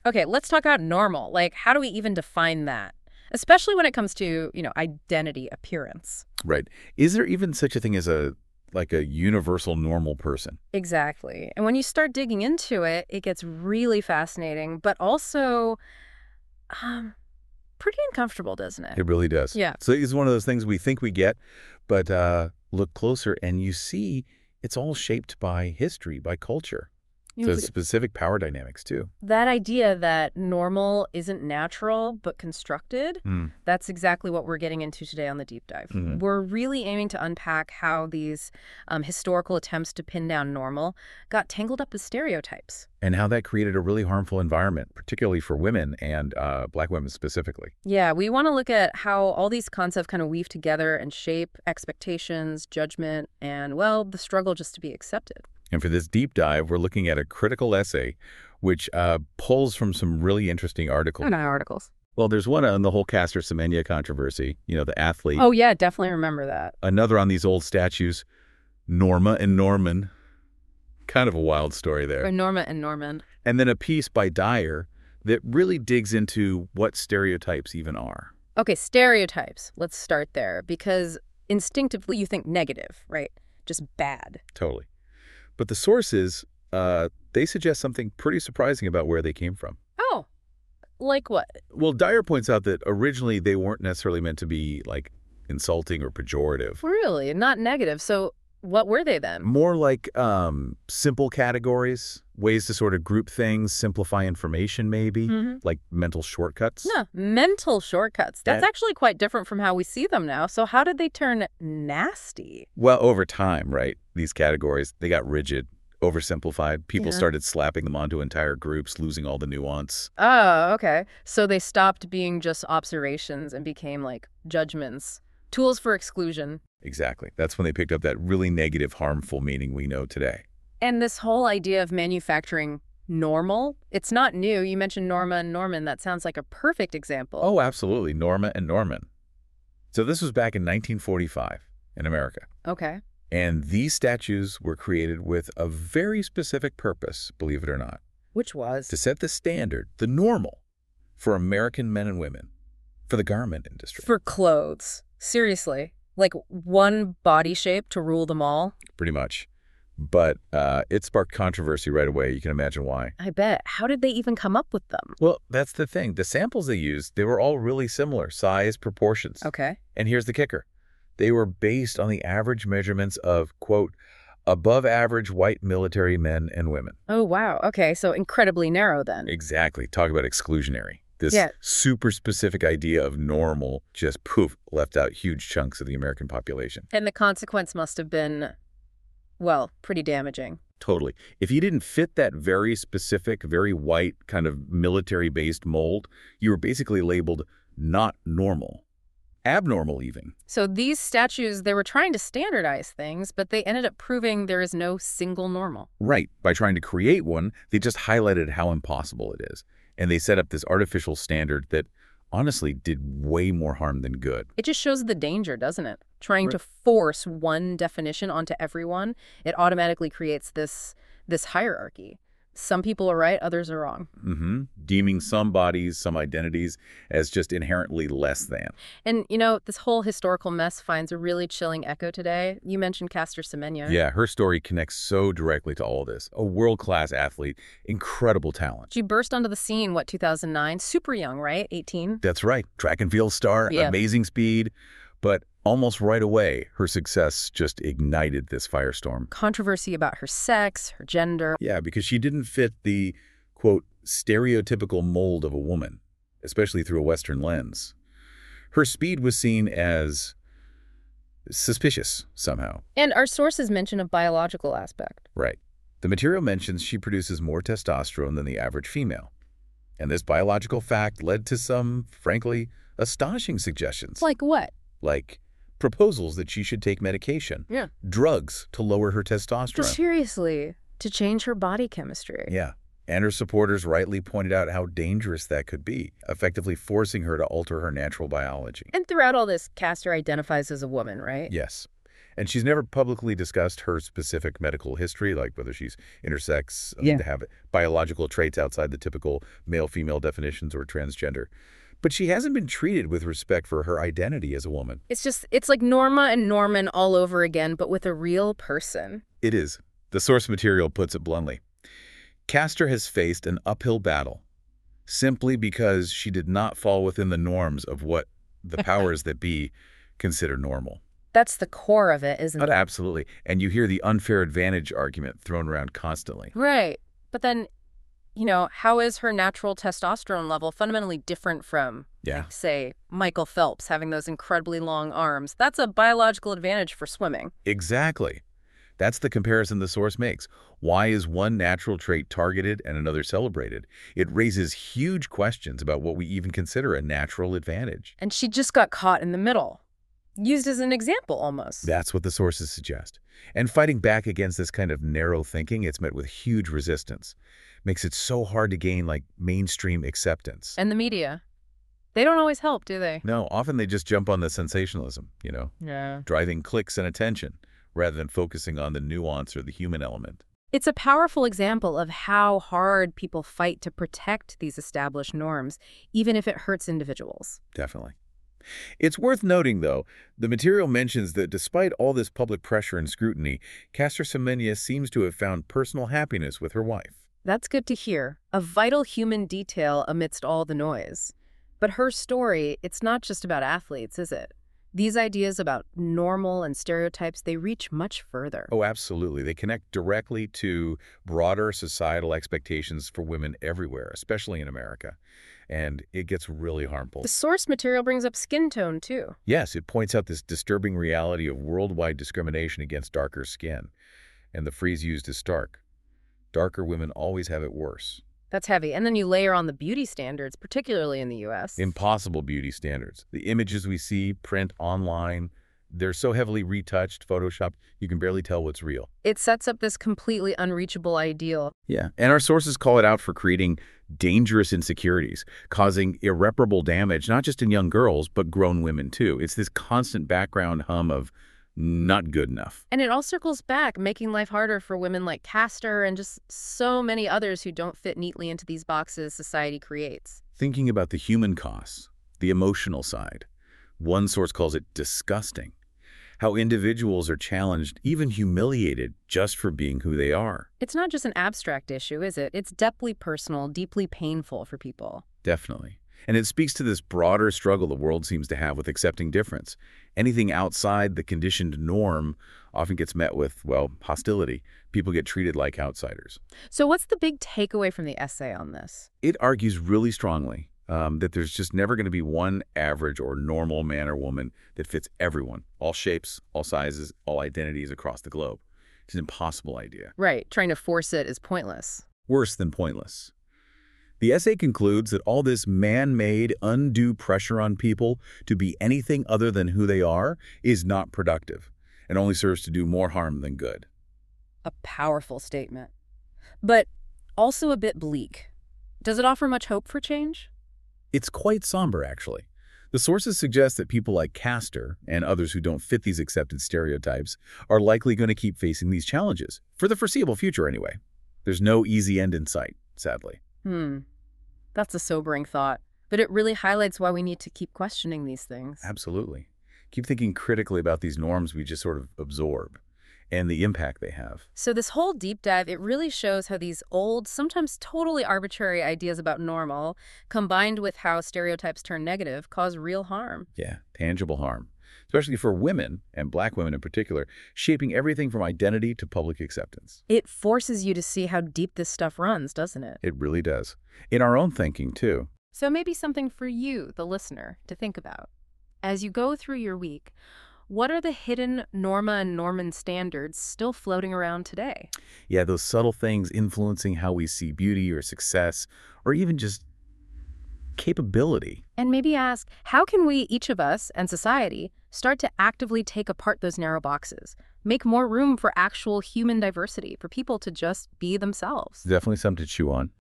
Okay, let's talk about normal. Like, how do we even define that? Especially when it comes to, identity, appearance. Right. Is there even such a thing as a universal normal person? Exactly. And when you start digging into it, it gets really fascinating, but also um, pretty uncomfortable, doesn't it? It really does. Yeah. So it's one of those things we think we get, but look closer and you see it's all shaped by history, by culture. So specific power dynamics, too. That idea that normal isn't natural but constructed, that's exactly what we're getting into today on the deep dive. We're really aiming to unpack how these historical attempts to pin down normal got tangled up with stereotypes. And how that created a really harmful environment, particularly for women and Black women specifically. Yeah, we want to look at how all these concepts kind of weave together and shape expectations, judgment, and, well, the struggle just to be accepted. And for this deep dive, we're looking at a critical essay which pulls from some really interesting articles. Oh, not articles. Well, there's one on the whole Caster Semenya controversy, the athlete. Oh, yeah, definitely remember that. Another on these old statues, Norma and Norman. Kind of a wild story there. Or Norma and Norman. And then a piece by Dyer that really digs into what stereotypes even are. Okay, stereotypes. Let's start there, because instinctively you think negative, right? Just bad. Totally. But the sources, they suggest something pretty surprising about where they came from. Oh, like what? Well, Dyer points out that originally they weren't necessarily meant to be, insulting or pejorative. Really? Not negative. So what were they then? More like simple categories, ways to sort of group things, simplify information maybe, like mental shortcuts. No, mental shortcuts. That's actually quite different from how we see them now. So how did they turn nasty? Well, over time, right, these categories, they got rigid, oversimplified. People started slapping them onto entire groups, losing all the nuance. Oh, okay. So they stopped being just observations and became like judgments, tools for exclusion. Exactly. That's when they picked up that really negative, harmful meaning we know today. And this whole idea of manufacturing normal, it's not new. You mentioned Norma and Norman. That sounds like a perfect example. Oh, absolutely. Norma and Norman. So this was back in 1945 in America. Okay. And these statues were created with a very specific purpose, believe it or not. Which was? To set the standard, the normal, for American men and women, for the garment industry. For clothes. Seriously. Like one body shape to rule them all? Pretty much. But it sparked controversy right away. You can imagine why. I bet. How did they even come up with them? Well, that's the thing. The samples they used, they were all really similar, size, proportions. Okay. And here's the kicker. They were based on the average measurements of, quote, above average white military men and women. Oh, wow. Okay, so incredibly narrow then. Exactly. Talk about exclusionary. This Yeah. super specific idea of normal just, poof, left out huge chunks of the American population. And the consequence must have been, well, pretty damaging. Totally. If you didn't fit that very specific, very white kind of military-based mold, you were basically labeled not normal. Abnormal, even. So these statues, they were trying to standardize things, but they ended up proving there is no single normal. Right. By trying to create one, they just highlighted how impossible it is. And they set up this artificial standard that honestly did way more harm than good. It just shows the danger, doesn't it? Trying to force one definition onto everyone, it automatically creates this hierarchy. Some people are right, others are wrong. Deeming some bodies, some identities as just inherently less than. And, this whole historical mess finds a really chilling echo today. You mentioned Caster Semenya. Yeah, her story connects so directly to all this. A world-class athlete, incredible talent. She burst onto the scene, 2009? Super young, right? 18? That's right. Track and field star, amazing speed. But almost right away, her success just ignited this firestorm. Controversy about her sex, her gender. Yeah, because she didn't fit the, quote, stereotypical mold of a woman, especially through a Western lens. Her speed was seen as suspicious somehow. And our sources mention a biological aspect. Right. The material mentions she produces more testosterone than the average female. And this biological fact led to some, frankly, astonishing suggestions. Like what? Like proposals that she should take medication. Yeah. Drugs to lower her testosterone. Seriously, to change her body chemistry. Yeah. And her supporters rightly pointed out how dangerous that could be, effectively forcing her to alter her natural biology. And throughout all this, Caster identifies as a woman, right? Yes. And she's never publicly discussed her specific medical history, like whether she's intersex, to have biological traits outside the typical male-female definitions, or transgender. But she hasn't been treated with respect for her identity as a woman. It's like Norma and Norman all over again, but with a real person. It is. The source material puts it bluntly. Castor has faced an uphill battle simply because she did not fall within the norms of what the powers that be consider normal. That's the core of it, isn't it? Absolutely. And you hear the unfair advantage argument thrown around constantly. Right. But then, how is her natural testosterone level fundamentally different from, like, say, Michael Phelps having those incredibly long arms? That's a biological advantage for swimming. Exactly. That's the comparison the source makes. Why is one natural trait targeted and another celebrated? It raises huge questions about what we even consider a natural advantage. And she just got caught in the middle. Used as an example, almost. That's what the sources suggest. And fighting back against this kind of narrow thinking, it's met with huge resistance. Makes it so hard to gain, mainstream acceptance. And the media. They don't always help, do they? No, often they just jump on the sensationalism, driving clicks and attention, rather than focusing on the nuance or the human element. It's a powerful example of how hard people fight to protect these established norms, even if it hurts individuals. Definitely. It's worth noting, though, the material mentions that despite all this public pressure and scrutiny, Castor Semenya seems to have found personal happiness with her wife. That's good to hear. A vital human detail amidst all the noise. But her story, it's not just about athletes, is it? These ideas about normal and stereotypes, they reach much further. Oh, absolutely. They connect directly to broader societal expectations for women everywhere, especially in America. And it gets really harmful. The source material brings up skin tone, too. Yes, it points out this disturbing reality of worldwide discrimination against darker skin. And the phrase used is stark. Darker women always have it worse. That's heavy. And then you layer on the beauty standards, particularly in the U.S. Impossible beauty standards. The images we see, print, online, they're so heavily retouched, photoshopped, you can barely tell what's real. It sets up this completely unreachable ideal. Yeah, and our sources call it out for creating dangerous insecurities, causing irreparable damage, not just in young girls, but grown women too. It's this constant background hum of not good enough. And it all circles back, making life harder for women like Castor and just so many others who don't fit neatly into these boxes society creates. Thinking about the human costs, the emotional side, one source calls it disgusting. How individuals are challenged, even humiliated, just for being who they are. It's not just an abstract issue, is it? It's deeply personal, deeply painful for people. Definitely. And it speaks to this broader struggle the world seems to have with accepting difference. Anything outside the conditioned norm often gets met with, hostility. People get treated like outsiders. So what's the big takeaway from the essay on this? It argues really strongly that there's just never going to be one average or normal man or woman that fits everyone, all shapes, all sizes, all identities across the globe. It's an impossible idea. Right. Trying to force it is pointless. Worse than pointless. The essay concludes that all this man-made, undue pressure on people to be anything other than who they are is not productive and only serves to do more harm than good. A powerful statement. But also a bit bleak. Does it offer much hope for change? It's quite somber, actually. The sources suggest that people like Castor and others who don't fit these accepted stereotypes are likely going to keep facing these challenges, for the foreseeable future anyway. There's no easy end in sight, sadly. That's a sobering thought, but it really highlights why we need to keep questioning these things. Absolutely. Keep thinking critically about these norms we just sort of absorb and the impact they have. So this whole deep dive, it really shows how these old, sometimes totally arbitrary ideas about normal, combined with how stereotypes turn negative, cause real harm. Yeah, tangible harm. Especially for women, and Black women in particular, shaping everything from identity to public acceptance. It forces you to see how deep this stuff runs, doesn't it? It really does. In our own thinking, too. So maybe something for you, the listener, to think about. As you go through your week, what are the hidden Norma and Norman standards still floating around today? Yeah, those subtle things influencing how we see beauty or success, or even just capability. And maybe ask, how can we, each of us and society, start to actively take apart those narrow boxes, make more room for actual human diversity, for people to just be themselves? Definitely something to chew on.